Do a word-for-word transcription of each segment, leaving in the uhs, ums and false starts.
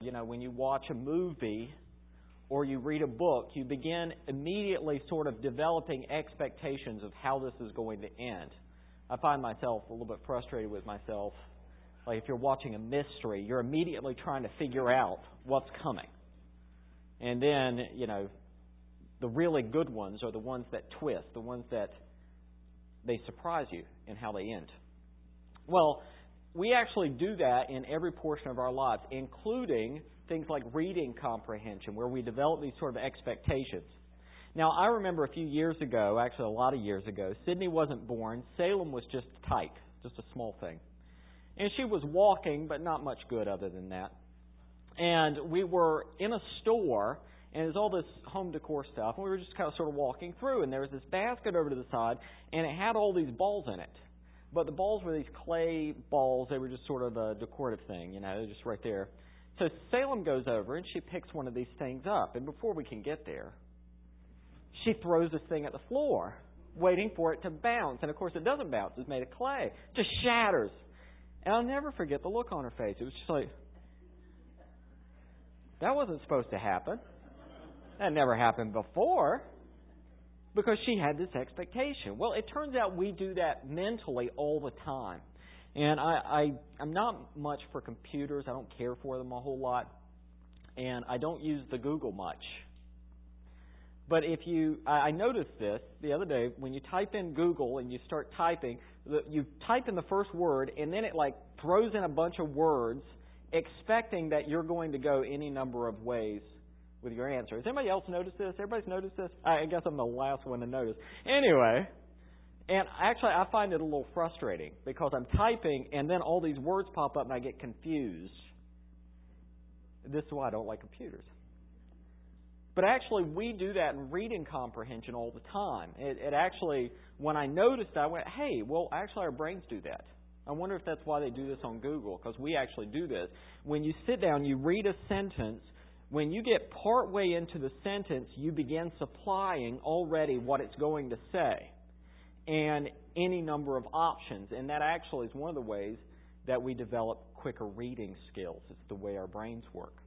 You know, when you watch a movie or you read a book, you begin immediately sort of developing expectations of how this is going to end. I find myself a little bit frustrated with myself. Like if you're watching a mystery, you're immediately trying to figure out what's coming. And then, you know, the really good ones are the ones that twist, the ones that they surprise you in how they end. Well, we actually do that in every portion of our lives, including things like reading comprehension, where we develop these sort of expectations. Now, I remember a few years ago, actually a lot of years ago, Sydney wasn't born. Salem was just a tyke, just a small thing. And she was walking, but not much good other than that. And we were in a store, and there's all this home decor stuff, and we were just kind of sort of walking through, and there was this basket over to the side, and it had all these balls in it. But the balls were these clay balls. They were just sort of a decorative thing, you know, just right there. So Salem goes over, and she picks one of these things up. And before we can get there, she throws this thing at the floor, waiting for it to bounce. And, of course, it doesn't bounce. It's made of clay. It just shatters. And I'll never forget the look on her face. It was just like, that wasn't supposed to happen. That never happened before. Because she had this expectation. Well, it turns out we do that mentally all the time. And I, I, I'm not much for computers. I don't care for them a whole lot. And I don't use the Google much. But if you, I noticed this the other day, when you type in Google and you start typing, you type in the first word and then it like throws in a bunch of words expecting that you're going to go any number of ways with your answer. Has anybody else noticed this? Everybody's noticed this? I guess I'm the last one to notice. Anyway, and actually I find it a little frustrating because I'm typing and then all these words pop up and I get confused. This is why I don't like computers. But actually we do that in reading comprehension all the time. It, it actually, when I noticed that, I went, hey, well, actually our brains do that. I wonder if that's why they do this on Google, because we actually do this. When you sit down, you read a sentence. When you get partway into the sentence, you begin supplying already what it's going to say and any number of options. And that actually is one of the ways that we develop quicker reading skills. It's the way our brains work.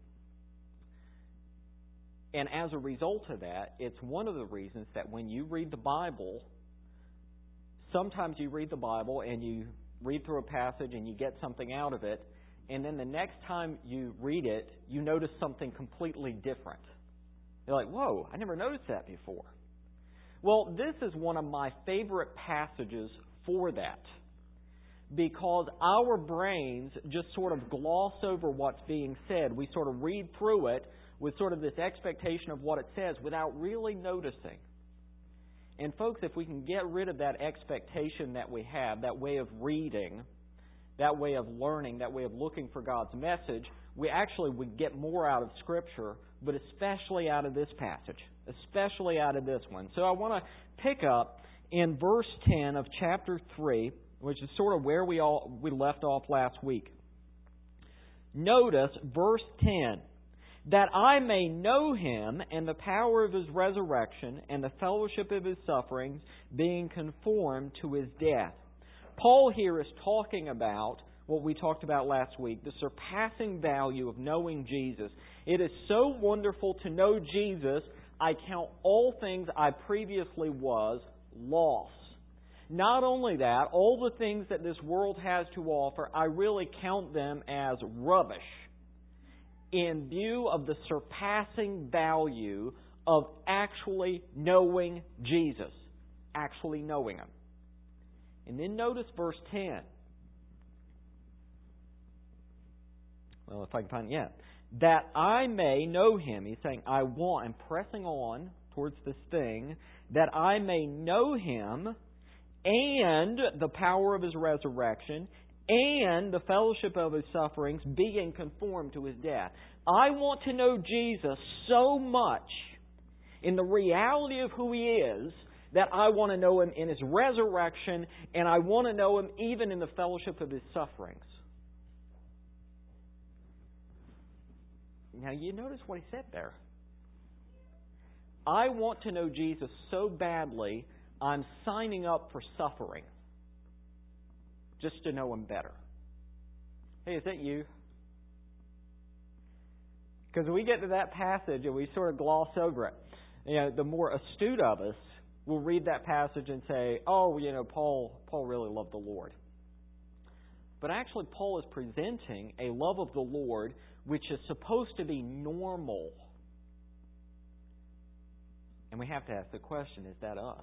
And as a result of that, it's one of the reasons that when you read the Bible, sometimes you read the Bible and you read through a passage and you get something out of it, and then the next time you read it, you notice something completely different. You're like, whoa, I never noticed that before. Well, this is one of my favorite passages for that, because our brains just sort of gloss over what's being said. We sort of read through it with sort of this expectation of what it says without really noticing. And folks, if we can get rid of that expectation that we have, that way of reading, that way of learning, that way of looking for God's message, we actually would get more out of Scripture, but especially out of this passage, especially out of this one. So I want to pick up in verse ten of chapter three, which is sort of where we all we left off last week. Notice verse ten. That I may know Him and the power of His resurrection and the fellowship of His sufferings, being conformed to His death. Paul here is talking about what we talked about last week, the surpassing value of knowing Jesus. It is so wonderful to know Jesus, I count all things I previously was loss. Not only that, all the things that this world has to offer, I really count them as rubbish in view of the surpassing value of actually knowing Jesus, actually knowing Him. And then notice verse ten. Well, if I can find it, yeah. That I may know Him. He's saying, I want, I'm pressing on towards this thing, that I may know Him and the power of His resurrection and the fellowship of His sufferings, being conformed to His death. I want to know Jesus so much in the reality of who He is that I want to know Him in His resurrection, and I want to know Him even in the fellowship of His sufferings. Now, you notice what he said there. I want to know Jesus so badly, I'm signing up for suffering just to know Him better. Hey, is that you? Because we get to that passage and we sort of gloss over it. You know, the more astute of us will read that passage and say, oh, you know, Paul, Paul really loved the Lord. But actually, Paul is presenting a love of the Lord which is supposed to be normal. And we have to ask the question, is that us?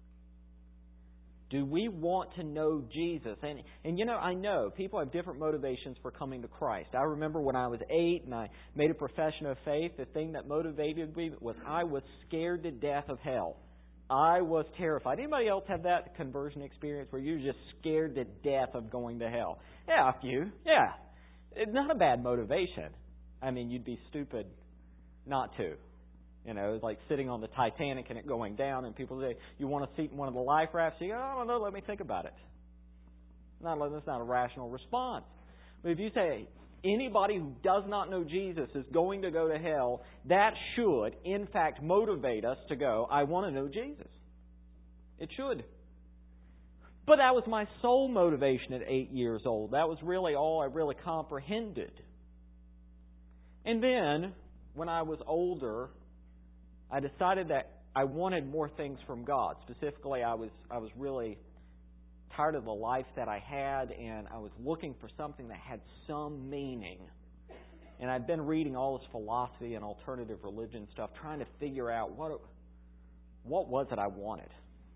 Do we want to know Jesus? And, and you know, I know people have different motivations for coming to Christ. I remember when I was eight and I made a profession of faith, the thing that motivated me was I was scared to death of hell. I was terrified. Anybody else have that conversion experience where you're just scared to death of going to hell? Yeah, a few. Yeah. It's not a bad motivation. I mean, you'd be stupid not to. You know, it's like sitting on the Titanic and it going down and people say, you want a seat in one of the life rafts? You go, I don't know, let me think about it. Not, that's not a rational response. But if you say, anybody who does not know Jesus is going to go to hell, that should, in fact, motivate us to go, I want to know Jesus. It should. But that was my sole motivation at eight years old. That was really all I really comprehended. And then, when I was older, I decided that I wanted more things from God. Specifically, I was I was really tired of the life that I had, and I was looking for something that had some meaning. And I'd been reading all this philosophy and alternative religion stuff, trying to figure out what what was it I wanted.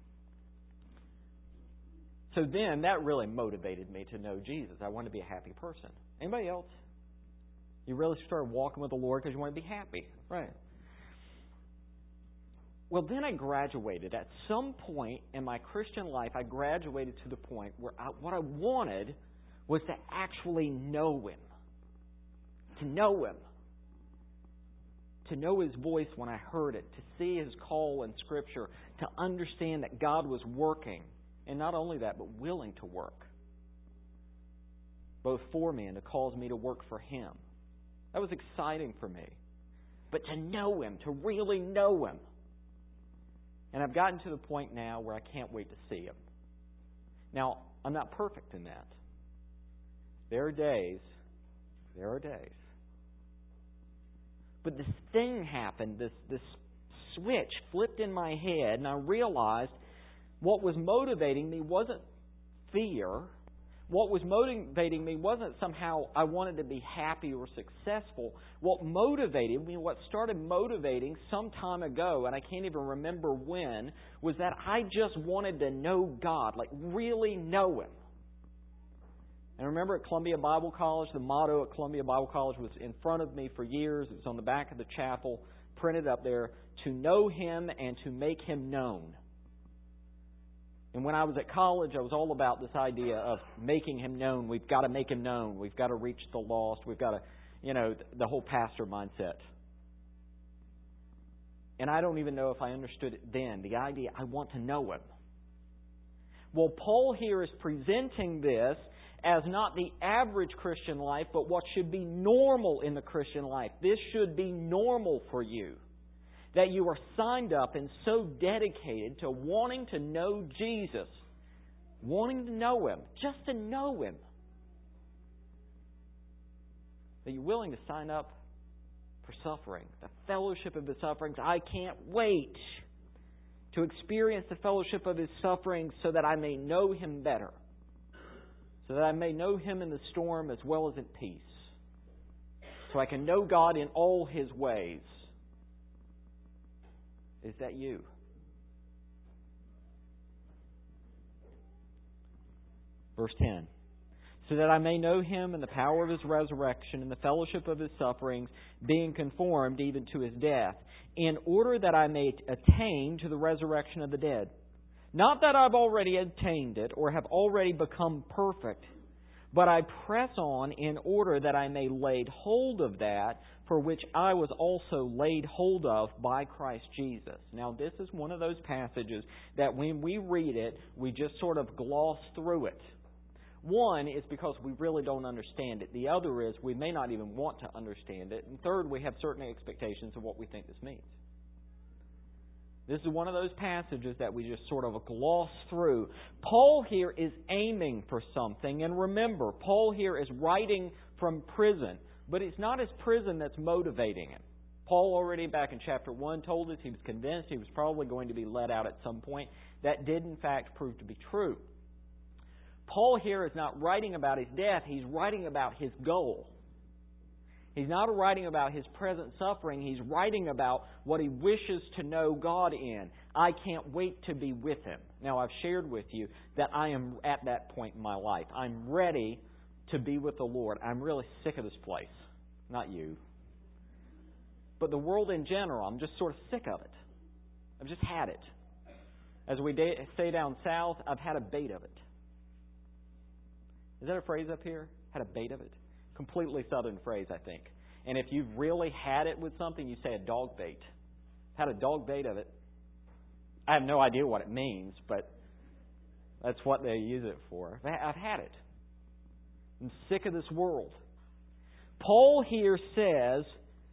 So then, that really motivated me to know Jesus. I wanted to be a happy person. Anybody else? You really started walking with the Lord because you want to be happy, right? Well, then I graduated. At some point in my Christian life, I graduated to the point where I, what I wanted was to actually know Him. To know Him. To know His voice when I heard it. To see His call in Scripture. To understand that God was working. And not only that, but willing to work. Both for me and to cause me to work for Him. That was exciting for me. But to know Him, to really know Him. And I've gotten to the point now where I can't wait to see Him. Now, I'm not perfect in that. There are days, there are days. But this thing happened, this, this switch flipped in my head, and I realized what was motivating me wasn't fear. What was motivating me wasn't somehow I wanted to be happy or successful. What motivated me, what started motivating some time ago, and I can't even remember when, was that I just wanted to know God, like really know Him. And remember at Columbia Bible College, the motto at Columbia Bible College was in front of me for years. It was on the back of the chapel, printed up there, to know Him and to make Him known. And when I was at college, I was all about this idea of making Him known. We've got to make Him known. We've got to reach the lost. We've got to, you know, the whole pastor mindset. And I don't even know if I understood it then. The idea, I want to know Him. Well, Paul here is presenting this as not the average Christian life, but what should be normal in the Christian life. This should be normal for you. That you are signed up and so dedicated to wanting to know Jesus, wanting to know Him, just to know Him, that you're willing to sign up for suffering, the fellowship of His sufferings. I can't wait to experience the fellowship of His sufferings so that I may know Him better, so that I may know Him in the storm as well as in peace, so I can know God in all His ways. Is that you? Verse ten. So that I may know Him in the power of His resurrection and the fellowship of His sufferings, being conformed even to His death, in order that I may attain to the resurrection of the dead. Not that I've already attained it or have already become perfect, but I press on in order that I may lay hold of that for which I was also laid hold of by Christ Jesus. Now, this is one of those passages that when we read it, we just sort of gloss through it. One is because we really don't understand it. The other is we may not even want to understand it. And third, we have certain expectations of what we think this means. This is one of those passages that we just sort of gloss through. Paul here is aiming for something. And remember, Paul here is writing from prison. But it's not his prison that's motivating him. Paul already back in chapter one told us he was convinced he was probably going to be let out at some point. That did in fact prove to be true. Paul here is not writing about his death, he's writing about his goal. He's not writing about his present suffering, he's writing about what he wishes to know God in. I can't wait to be with Him. Now, I've shared with you that I am at that point in my life. I'm ready to be with the Lord. I'm really sick of this place. Not you. But the world in general, I'm just sort of sick of it. I've just had it. As we say down south, I've had a bait of it. Is that a phrase up here? Had a bait of it? Completely southern phrase, I think. And if you've really had it with something, you say a dog bait. Had a dog bait of it. I have no idea what it means, but that's what they use it for. I've had it. I'm sick of this world. Paul here says,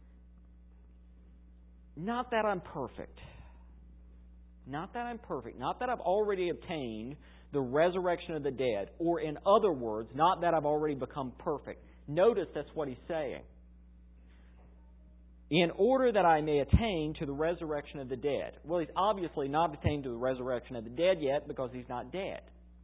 not that I'm perfect. Not that I'm perfect. Not that I've already obtained the resurrection of the dead. Or in other words, not that I've already become perfect. Notice that's what he's saying. In order that I may attain to the resurrection of the dead. Well, he's obviously not attained to the resurrection of the dead yet because he's not dead.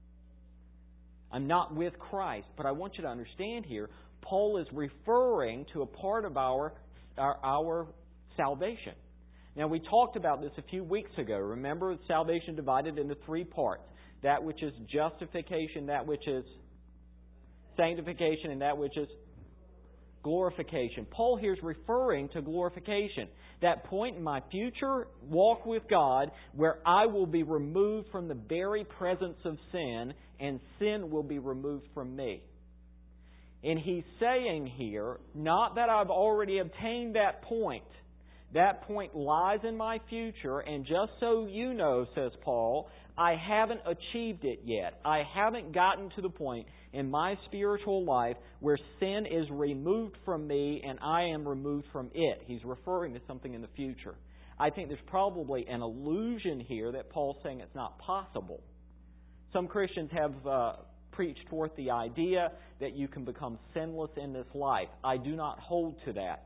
I'm not with Christ. But I want you to understand here, Paul is referring to a part of our, our, our salvation. Now, we talked about this a few weeks ago. Remember, salvation divided into three parts. That which is justification, that which is sanctification, and that which is glorification. Paul here is referring to glorification. That point in my future walk with God where I will be removed from the very presence of sin and sin will be removed from me. And he's saying here, not that I've already obtained that point. That point lies in my future, and just so you know, says Paul, I haven't achieved it yet. I haven't gotten to the point in my spiritual life where sin is removed from me and I am removed from it. He's referring to something in the future. I think there's probably an illusion here that Paul's saying it's not possible. Some Christians have uh, preached forth the idea that you can become sinless in this life. I do not hold to that.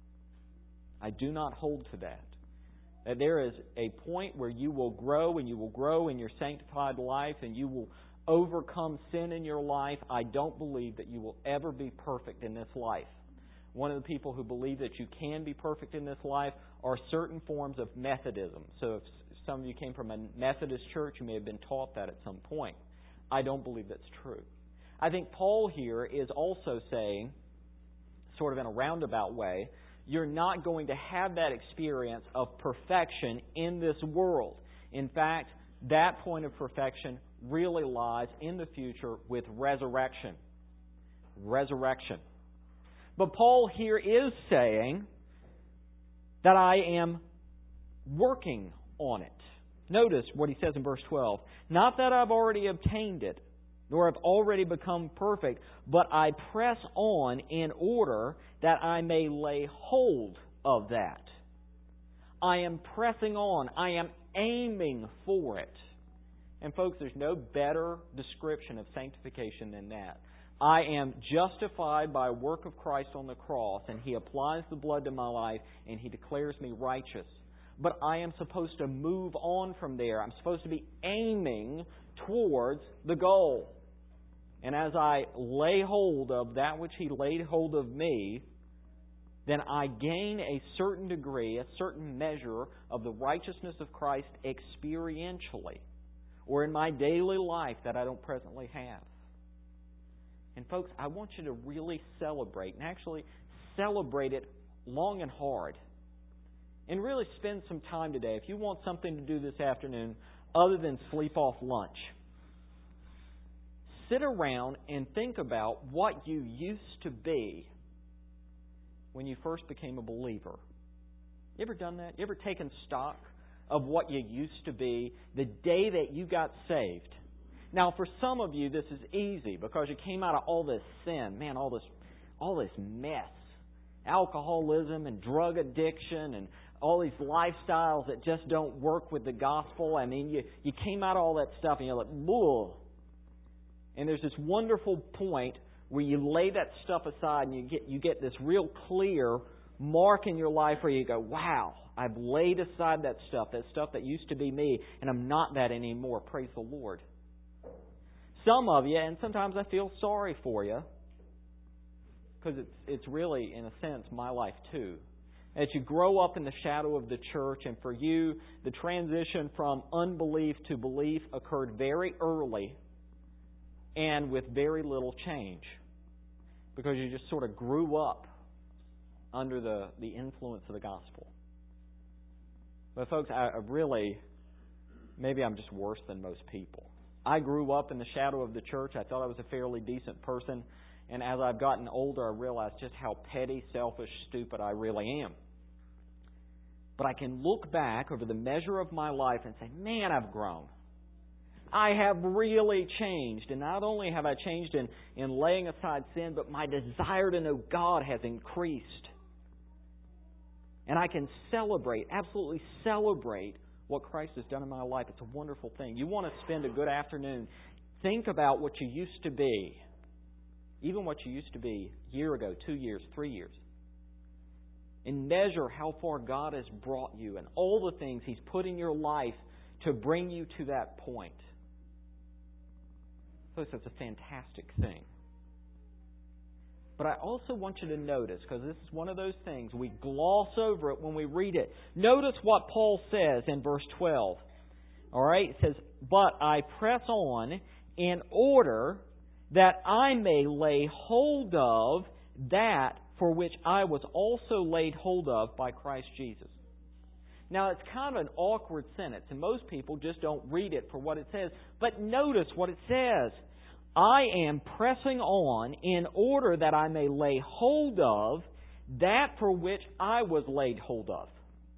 I do not hold to that. That there is a point where you will grow and you will grow in your sanctified life and you will overcome sin in your life. I don't believe that you will ever be perfect in this life. One of the people who believe that you can be perfect in this life are certain forms of Methodism. So if some of you came from a Methodist church, you may have been taught that at some point. I don't believe that's true. I think Paul here is also saying, sort of in a roundabout way, you're not going to have that experience of perfection in this world. In fact, that point of perfection really lies in the future with resurrection. Resurrection. But Paul here is saying that I am working on it. Notice what he says in verse twelve. Not that I've already obtained it, nor have already become perfect, but I press on in order that I may lay hold of that. I am pressing on. I am aiming for it. And folks, there's no better description of sanctification than that. I am justified by work of Christ on the cross, and He applies the blood to my life, and He declares me righteous. But I am supposed to move on from there. I'm supposed to be aiming towards the goal. And as I lay hold of that which He laid hold of me, then I gain a certain degree, a certain measure of the righteousness of Christ experientially, or in my daily life that I don't presently have. And folks, I want you to really celebrate, and actually celebrate it long and hard. And really spend some time today, if you want something to do this afternoon other than sleep off lunch. Sit around and think about what you used to be when you first became a believer. You ever done that? You ever taken stock of what you used to be the day that you got saved? Now, for some of you, this is easy because you came out of all this sin, man, all this, all this mess, alcoholism and drug addiction and all these lifestyles that just don't work with the gospel. I mean, you, you came out of all that stuff and you're like, whoa. And there's this wonderful point where you lay that stuff aside and you get you get this real clear mark in your life where you go, wow, I've laid aside that stuff, that stuff that used to be me, and I'm not that anymore. Praise the Lord. Some of you, and sometimes I feel sorry for you, because it's, it's really, in a sense, my life too. As you grow up in the shadow of the church, and for you, the transition from unbelief to belief occurred very early and with very little change, because you just sort of grew up under the, the influence of the gospel. But folks, I, I really, maybe I'm just worse than most people. I grew up in the shadow of the church. I thought I was a fairly decent person. And as I've gotten older, I realized just how petty, selfish, stupid I really am. But I can look back over the measure of my life and say, man, I've grown. I have really changed. And not only have I changed in, in laying aside sin, but my desire to know God has increased. And I can celebrate, absolutely celebrate what Christ has done in my life. It's a wonderful thing. You want to spend a good afternoon, think about what you used to be. Even what you used to be a year ago, two years, three years. And measure how far God has brought you and all the things He's put in your life to bring you to that point. Folks, that's a fantastic thing. But I also want you to notice, because this is one of those things, we gloss over it when we read it. Notice what Paul says in verse twelve. All right? It says, but I press on in order that I may lay hold of that for which I was also laid hold of by Christ Jesus. Now, it's kind of an awkward sentence, and most people just don't read it for what it says. But notice what it says. I am pressing on in order that I may lay hold of that for which I was laid hold of.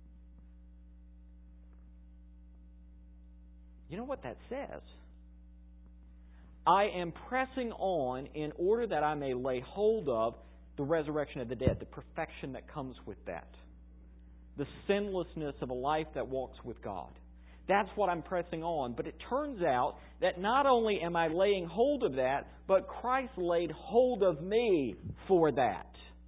You know what that says? I am pressing on in order that I may lay hold of the resurrection of the dead, the perfection that comes with that, the sinlessness of a life that walks with God. That's what I'm pressing on. But it turns out that not only am I laying hold of that, but Christ laid hold of me for that.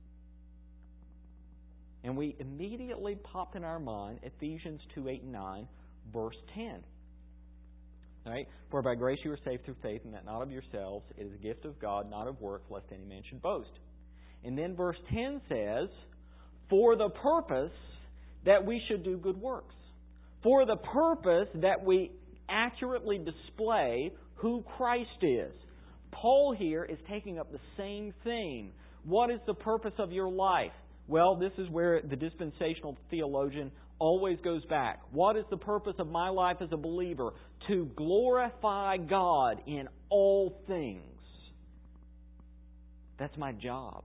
And we immediately pop in our mind Ephesians two, eight, and nine, verse ten. Right? For by grace you are saved through faith, and that not of yourselves. It is a gift of God, not of works, lest any man should boast. And then verse ten says, for the purpose that we should do good works. For the purpose that we accurately display who Christ is. Paul here is taking up the same theme. What is the purpose of your life? Well, this is where the dispensational theologian always goes back. What is the purpose of my life as a believer? To glorify God in all things. That's my job.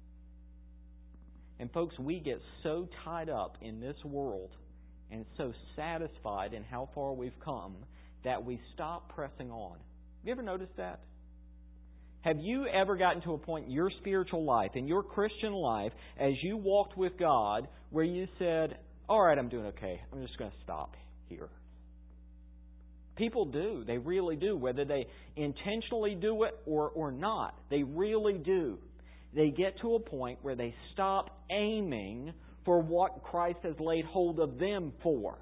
And folks, we get so tied up in this world and so satisfied in how far we've come that we stop pressing on. Have you ever noticed that? Have you ever gotten to a point in your spiritual life, in your Christian life, as you walked with God, where you said, all right, I'm doing okay. I'm just going to stop here. People do. They really do. Whether they intentionally do it or, or not, they really do. They get to a point where they stop aiming for what Christ has laid hold of them for.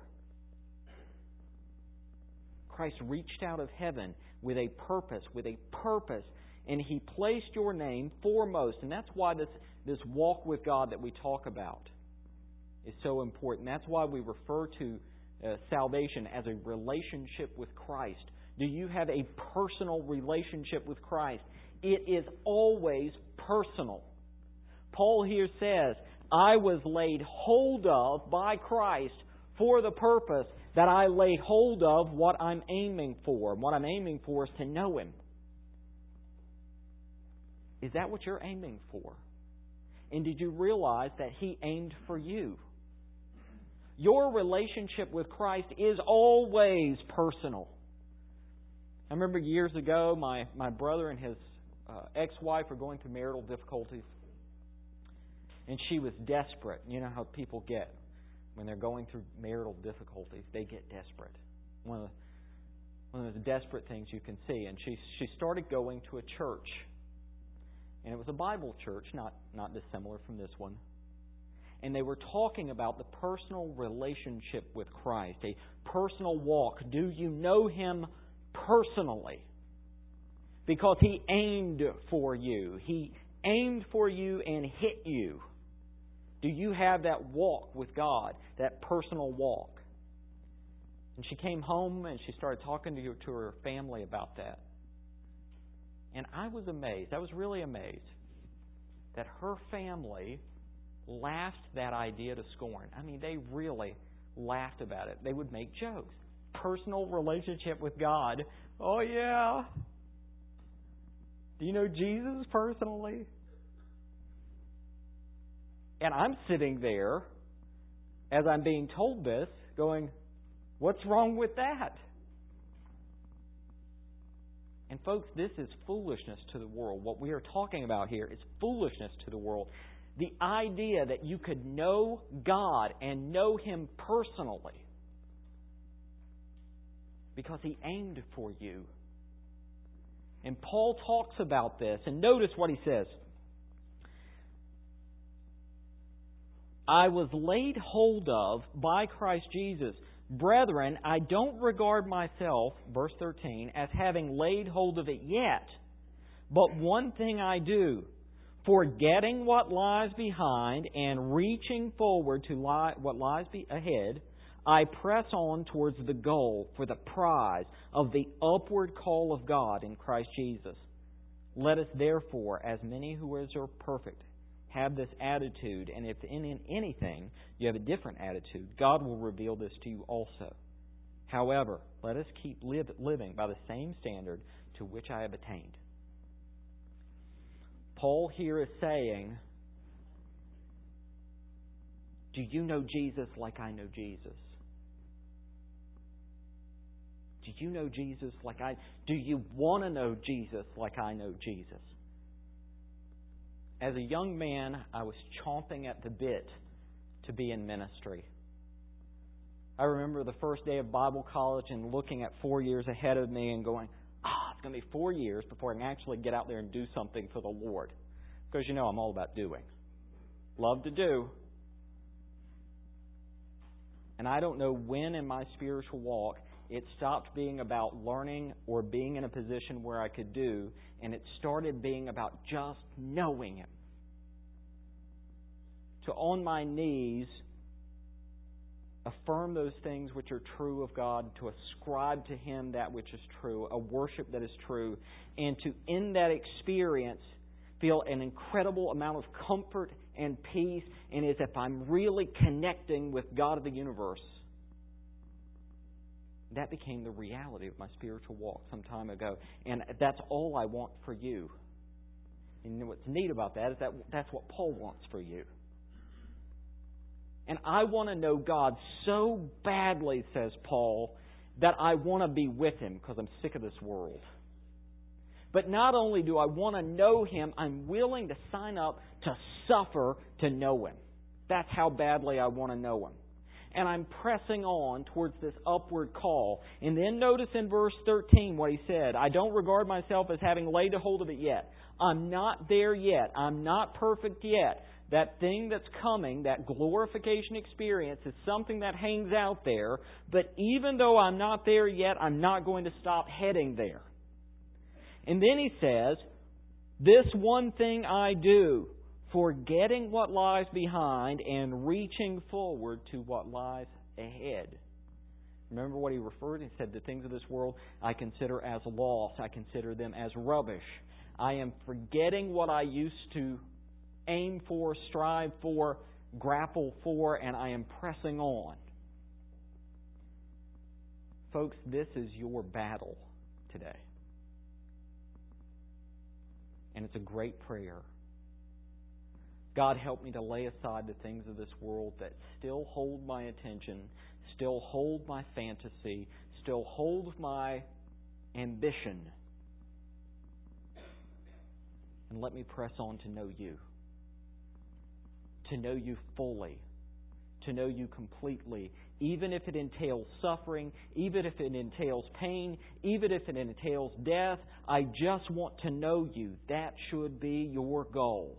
Christ reached out of heaven with a purpose, with a purpose, and He placed your name foremost. And that's why this, this walk with God that we talk about is so important. That's why we refer to uh, salvation as a relationship with Christ. Do you have a personal relationship with Christ? It is always personal. Paul here says, I was laid hold of by Christ for the purpose that I lay hold of what I'm aiming for. What I'm aiming for is to know Him. Is that what you're aiming for? And did you realize that He aimed for you? Your relationship with Christ is always personal. I remember years ago, my, my brother and his uh, ex-wife were going through marital difficulties. And she was desperate. You know how people get when they're going through marital difficulties. They get desperate. One of the, one of the desperate things you can see. And she she started going to a church. And it was a Bible church, not, not dissimilar from this one. And they were talking about the personal relationship with Christ, a personal walk. Do you know Him personally? Because He aimed for you. He aimed for you and hit you. Do you have that walk with God, that personal walk? And she came home and she started talking to, to her family about that. And I was amazed. I was really amazed that her family laughed that idea to scorn. I mean, they really laughed about it. They would make jokes. Personal relationship with God. Oh, yeah. Do you know Jesus personally? And I'm sitting there as I'm being told this, going, what's wrong with that? And folks, this is foolishness to the world. What we are talking about here is foolishness to the world. The idea that you could know God and know Him personally because He aimed for you. And Paul talks about this, and notice what he says. I was laid hold of by Christ Jesus. Brethren, I don't regard myself, verse thirteen, as having laid hold of it yet. But one thing I do, forgetting what lies behind and reaching forward to lie, what lies be ahead, I press on towards the goal for the prize of the upward call of God in Christ Jesus. Let us therefore, as many who are perfect, have this attitude, and if in anything you have a different attitude, God will reveal this to you also. However, let us keep live, living by the same standard to which I have attained. Paul here is saying, do you know Jesus like I know Jesus? Do you know Jesus like I... Do you want to know Jesus like I know Jesus? As a young man, I was chomping at the bit to be in ministry. I remember the first day of Bible college and looking at four years ahead of me and going, ah, oh, it's going to be four years before I can actually get out there and do something for the Lord. Because, you know, I'm all about doing. Love to do. And I don't know when in my spiritual walk it stopped being about learning or being in a position where I could do, and it started being about just knowing Him. To on my knees affirm those things which are true of God, to ascribe to Him that which is true, a worship that is true, and to, in that experience, feel an incredible amount of comfort and peace, and as if I'm really connecting with God of the universe. That became the reality of my spiritual walk some time ago. And that's all I want for you. And you know what's neat about that is that that's what Paul wants for you. And I want to know God so badly, says Paul, that I want to be with Him because I'm sick of this world. But not only do I want to know Him, I'm willing to sign up to suffer to know Him. That's how badly I want to know Him. And I'm pressing on towards this upward call. And then notice in verse thirteen what he said. I don't regard myself as having laid a hold of it yet. I'm not there yet. I'm not perfect yet. That thing that's coming, that glorification experience, is something that hangs out there. But even though I'm not there yet, I'm not going to stop heading there. And then he says, this one thing I do, forgetting what lies behind and reaching forward to what lies ahead. Remember what he referred to? He said, the things of this world I consider as loss. I consider them as rubbish. I am forgetting what I used to aim for, strive for, grapple for, and I am pressing on. Folks, this is your battle today. And it's a great prayer. God, help me to lay aside the things of this world that still hold my attention, still hold my fantasy, still hold my ambition. And let me press on to know You. To know You fully. to know You completely, even if it entails suffering, even if it entails pain, even if it entails death. I just want to know You. That should be your goal.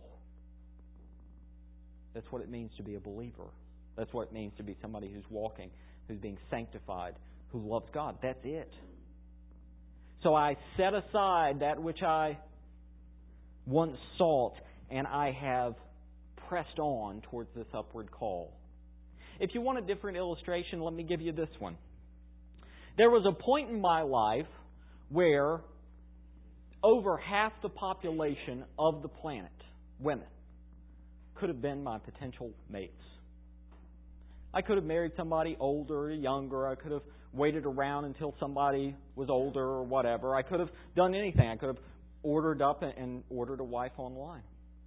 That's what it means to be a believer. That's what it means to be somebody who's walking, who's being sanctified, who loves God. That's it. So I set aside that which I once sought, and I have pressed on towards this upward call. If you want a different illustration, let me give you this one. There was a point in my life where over half the population of the planet, women, could have been my potential mates. I could have married somebody older or younger. I could have waited around until somebody was older or whatever. I could have done anything. I could have ordered up and ordered a wife online.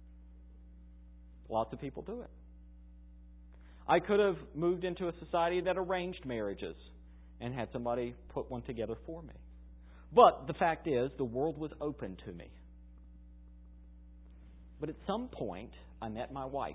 Lots of people do it. I could have moved into a society that arranged marriages and had somebody put one together for me. But the fact is, the world was open to me. But at some point, I met my wife.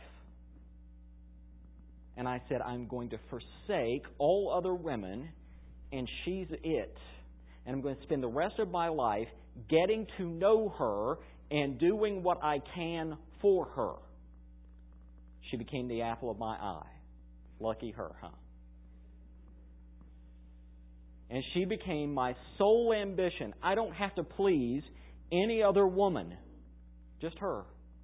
And I said, I'm going to forsake all other women, and she's it. And I'm going to spend the rest of my life getting to know her and doing what I can for her. She became the apple of my eye. Lucky her, huh? And she became my sole ambition. I don't have to please any other woman. Just her.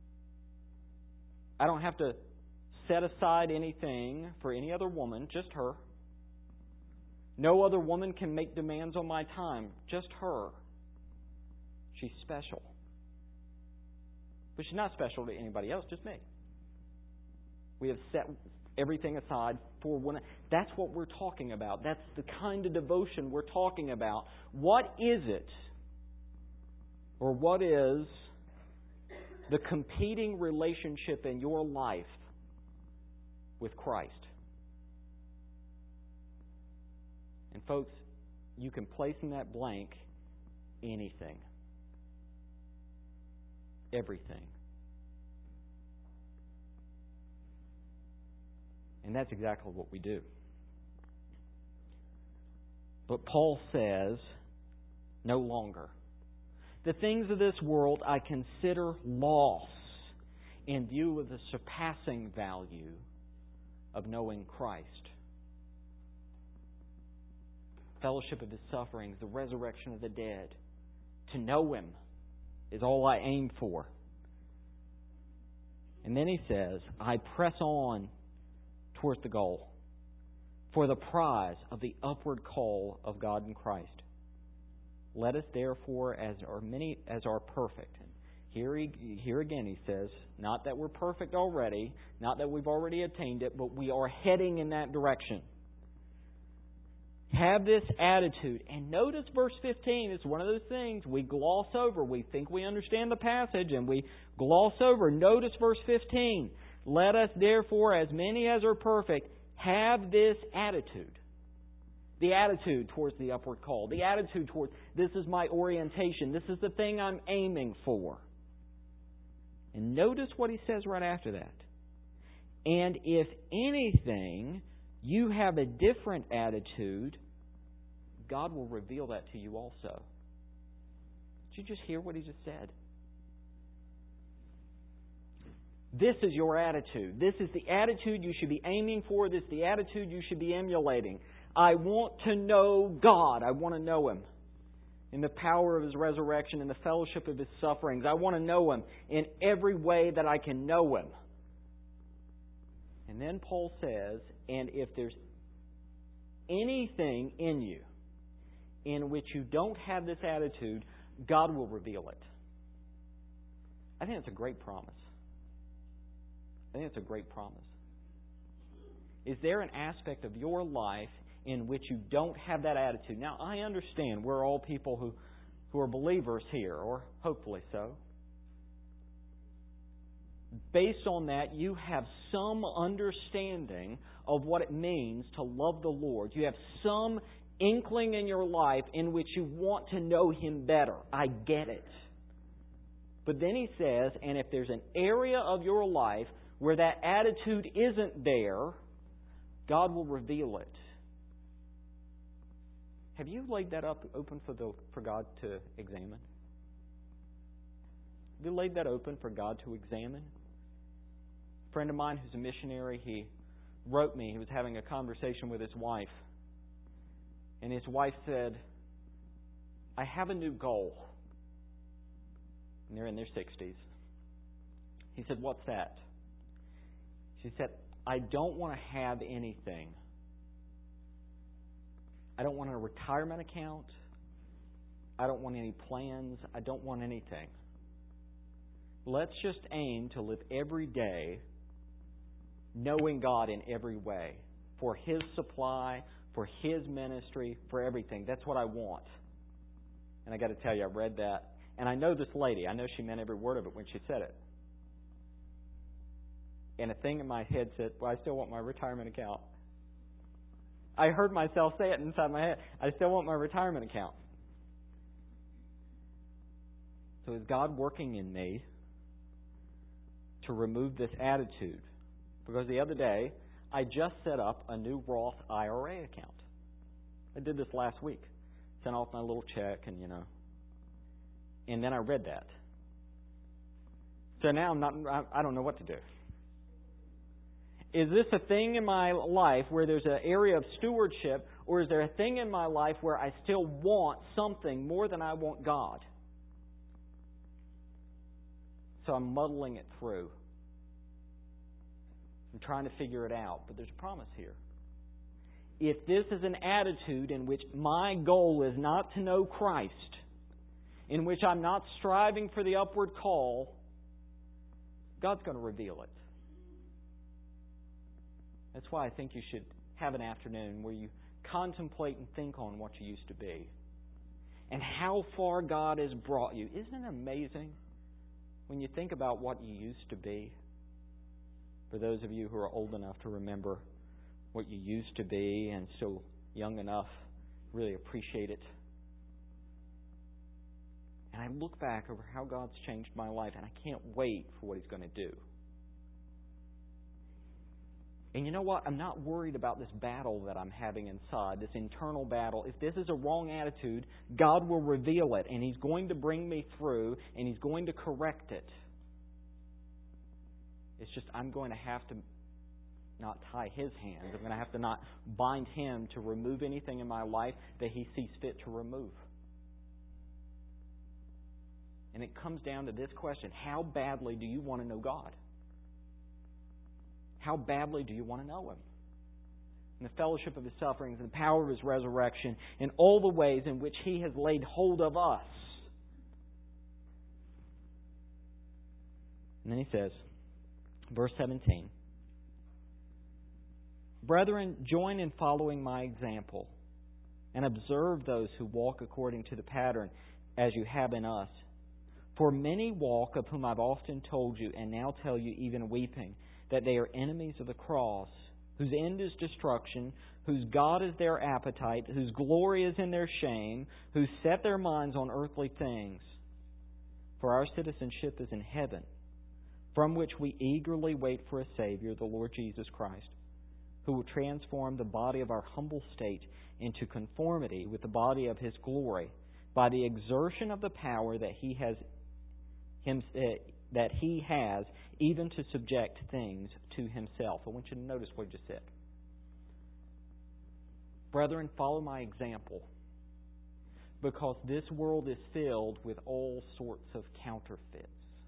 I don't have to set aside anything for any other woman. Just her. No other woman can make demands on my time. Just her. She's special. But she's not special to anybody else, just me. We have set everything aside for one. That's what we're talking about. That's the kind of devotion we're talking about. What is it, or what is the competing relationship in your life with Christ? And folks, you can place in that blank anything. Everything. And that's exactly what we do. But Paul says, no longer. The things of this world I consider loss in view of the surpassing value of knowing Christ. Fellowship of His sufferings, the resurrection of the dead. To know Him is all I aim for. And then he says, I press on towards the goal for the prize of the upward call of God in Christ. Let us therefore, as are many as are perfect. Here, he, here again he says, not that we're perfect already, not that we've already attained it, but we are heading in that direction. Have this attitude. And notice verse fifteen. It's one of those things we gloss over. We think we understand the passage and we gloss over. Notice verse fifteen. Let us therefore, as many as are perfect, have this attitude. The attitude towards the upward call. The attitude towards, this is my orientation. This is the thing I'm aiming for. And notice what he says right after that. And if anything, you have a different attitude, God will reveal that to you also. Did you just hear what he just said? This is your attitude. This is the attitude you should be aiming for. This is the attitude you should be emulating. I want to know God. I want to know Him in the power of His resurrection, in the fellowship of His sufferings. I want to know Him in every way that I can know Him. And then Paul says, and if there's anything in you in which you don't have this attitude, God will reveal it. I think that's a great promise. I think it's a great promise. Is there an aspect of your life in which you don't have that attitude? Now, I understand we're all people who, who are believers here, or hopefully so. Based on that, you have some understanding of what it means to love the Lord. You have some inkling in your life in which you want to know Him better. I get it. But then he says, and if there's an area of your life where that attitude isn't there, God will reveal it. Have you laid that up open for the for God to examine? Have you laid that open for God to examine? A friend of mine who's a missionary, he wrote me. He was having a conversation with his wife. And his wife said, I have a new goal. And they're in their sixties. He said, what's that? She said, I don't want to have anything. I don't want a retirement account. I don't want any plans. I don't want anything. Let's just aim to live every day knowing God in every way. For His supply, for His ministry, for everything. That's what I want. And I got to tell you, I read that. And I know this lady. I know she meant every word of it when she said it. And a thing in my head said, well, I still want my retirement account. I heard myself say it inside my head. I still want my retirement account. So is God working in me to remove this attitude? Because the other day, I just set up a new Roth I R A account. I did this last week. Sent off my little check and, you know. And then I read that. So now I'm not, I don't know what to do. Is this a thing in my life where there's an area of stewardship, or is there a thing in my life where I still want something more than I want God? So I'm muddling it through. I'm trying to figure it out, but there's a promise here. If this is an attitude in which my goal is not to know Christ, in which I'm not striving for the upward call, God's going to reveal it. That's why I think you should have an afternoon where you contemplate and think on what you used to be and how far God has brought you. Isn't it amazing when you think about what you used to be? For those of you who are old enough to remember what you used to be and still young enough, really appreciate it. And I look back over how God's changed my life, and I can't wait for what He's going to do. And you know what? I'm not worried about this battle that I'm having inside, this internal battle. If this is a wrong attitude, God will reveal it, and He's going to bring me through, and He's going to correct it. It's just I'm going to have to not tie His hands. I'm going to have to not bind Him to remove anything in my life that He sees fit to remove. And it comes down to this question: how badly do you want to know God? How badly do you want to know Him? In the fellowship of His sufferings and the power of His resurrection, and all the ways in which He has laid hold of us. And then He says, verse seventeen, Brethren, join in following my example, and observe those who walk according to the pattern as you have in us. For many walk, of whom I've often told you, and now tell you even weeping, that they are enemies of the cross, whose end is destruction, whose God is their appetite, whose glory is in their shame, who set their minds on earthly things. For our citizenship is in heaven, from which we eagerly wait for a Savior, the Lord Jesus Christ, who will transform the body of our humble state into conformity with the body of His glory, by the exertion of the power that He has him, uh, that He has, even to subject things to Himself. I want you to notice what He just said. Brethren, follow my example, because this world is filled with all sorts of counterfeits.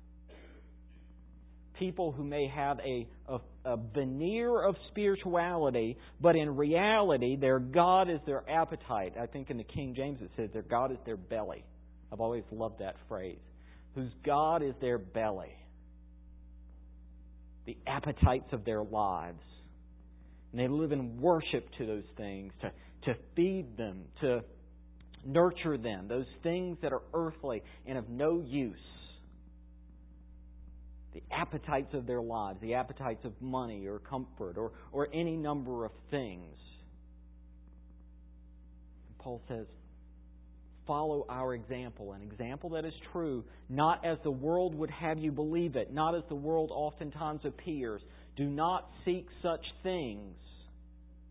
People who may have a, a, a veneer of spirituality, but in reality their God is their appetite. I think in the King James it says their God is their belly. I've always loved that phrase. Whose God is their belly. The appetites of their lives. And they live in worship to those things, to, to feed them, to nurture them. Those things that are earthly and of no use. The appetites of their lives, the appetites of money or comfort or, or any number of things. And Paul says, follow our example, an example that is true, not as the world would have you believe it, not as the world oftentimes appears. Do not seek such things.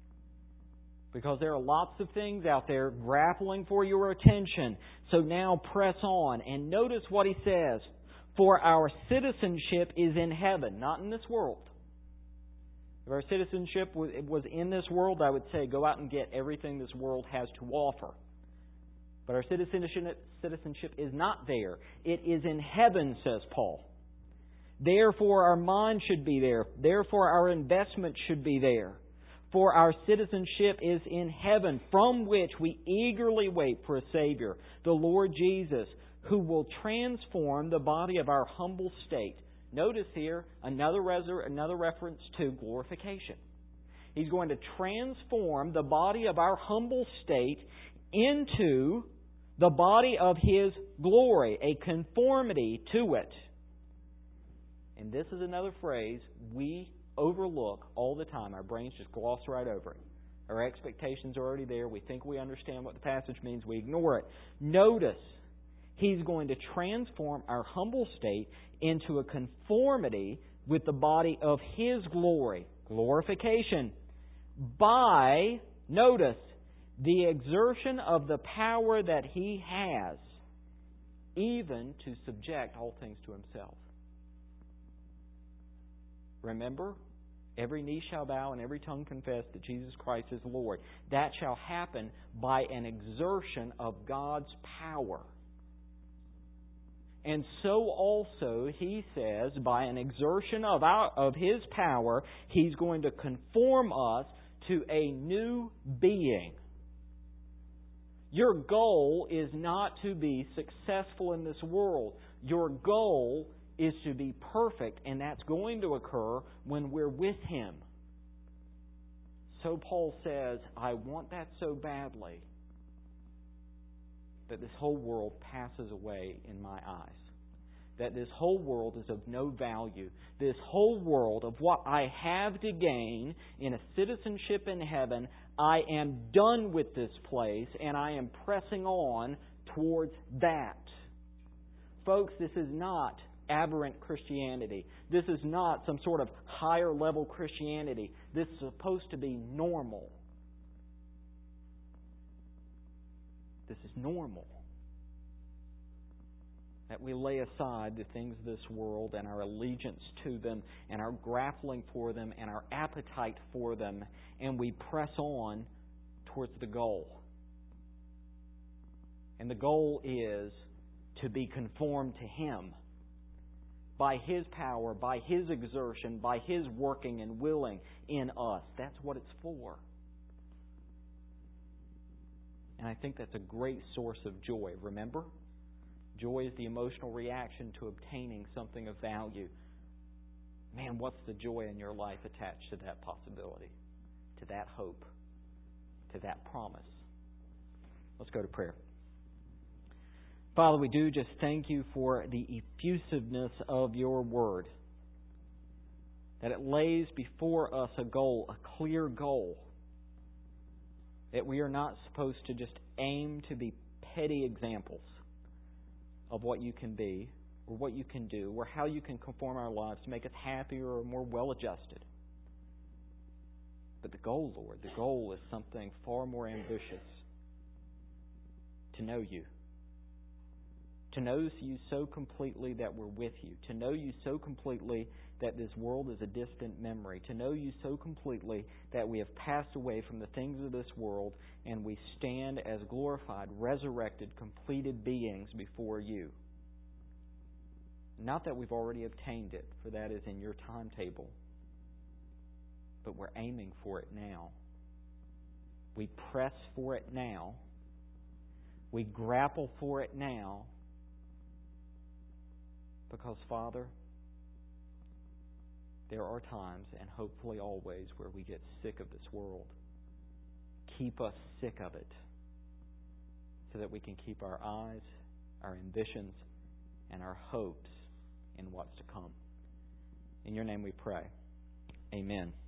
Because there are lots of things out there grappling for your attention. So now press on. And notice what he says. For our citizenship is in heaven, not in this world. If our citizenship was in this world, I would say go out and get everything this world has to offer. But our citizenship citizenship is not there. It is in heaven, says Paul. Therefore our mind should be there. Therefore our investment should be there. For our citizenship is in heaven, from which we eagerly wait for a Savior, the Lord Jesus, who will transform the body of our humble state. Notice here another, resur- another reference to glorification. He's going to transform the body of our humble state into the body of His glory, a conformity to it. And this is another phrase we overlook all the time. Our brains just gloss right over it. Our expectations are already there. We think we understand what the passage means. We ignore it. Notice, He's going to transform our humble state into a conformity with the body of His glory. Glorification. By, notice, the exertion of the power that He has, even to subject all things to Himself. Remember, every knee shall bow and every tongue confess that Jesus Christ is Lord. That shall happen by an exertion of God's power. And so also, He says, by an exertion of our, of His power, He's going to conform us to a new being. Your goal is not to be successful in this world. Your goal is to be perfect, and that's going to occur when we're with Him. So Paul says, I want that so badly that this whole world passes away in my eyes. That this whole world is of no value. This whole world of what I have to gain in a citizenship in heaven, I am done with this place and I am pressing on towards that. Folks, this is not aberrant Christianity. This is not some sort of higher level Christianity. This is supposed to be normal. This is normal. That we lay aside the things of this world and our allegiance to them and our grappling for them and our appetite for them, and we press on towards the goal. And the goal is to be conformed to Him by His power, by His exertion, by His working and willing in us. That's what it's for. And I think that's a great source of joy. Remember? Joy is the emotional reaction to obtaining something of value. Man, what's the joy in your life attached to that possibility, to that hope, to that promise? Let's go to prayer. Father, we do just thank You for the effusiveness of Your Word. That it lays before us a goal, a clear goal. That we are not supposed to just aim to be petty examples of what You can be, or what You can do, or how You can conform our lives to make us happier or more well-adjusted. But the goal, Lord, the goal is something far more ambitious. To know You. To know You so completely that we're with You. To know You so completely that this world is a distant memory. To know You so completely that we have passed away from the things of this world and we stand as glorified, resurrected, completed beings before You. Not that we've already obtained it, for that is in Your timetable. But we're aiming for it now. We press for it now. We grapple for it now. Because, Father, there are times, and hopefully always, where we get sick of this world. Keep us sick of it so that we can keep our eyes, our ambitions, and our hopes in what's to come. In Your name we pray. Amen.